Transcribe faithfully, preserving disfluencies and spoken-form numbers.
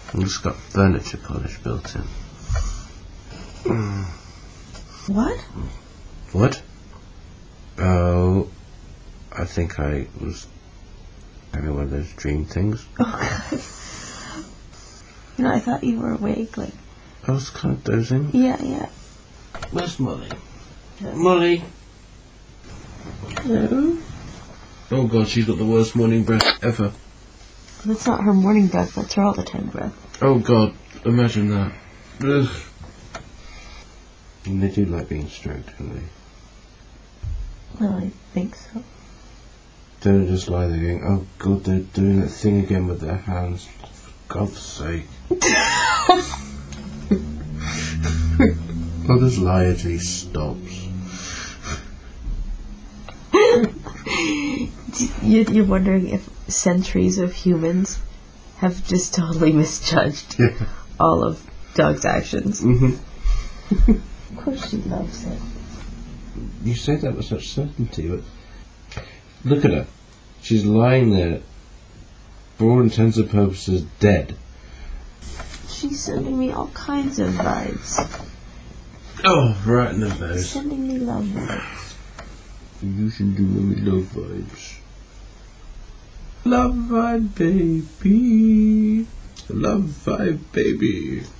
It's got furniture polish built in. Mm. What? What? Oh, I think I was having one of those dream things. Oh, God. You know, I thought you were awake, like... I was kind of dozing. Yeah, yeah. Where's Molly? Yeah. Molly! Hello? Oh, God, she's got the worst morning breath ever. That's not her morning breath, that's her all-the-time breath. Oh, God, imagine that. Ugh. And they do like being stroked, don't they? Well, I think so. Don't just lie there going, oh, God, they're doing that thing again with their hands. For God's sake. I'll just lie until he stops. You're wondering if centuries of humans have just totally misjudged Yeah. all of Doug's actions. Mm-hmm. Of course she loves it. You say that with such certainty, but look at her. She's lying there, for all intents and purposes, dead. She's sending me all kinds of vibes. Oh, right in the nose. Sending me love vibes. You should do me love vibes. Love vibe, baby. Love vibe, baby.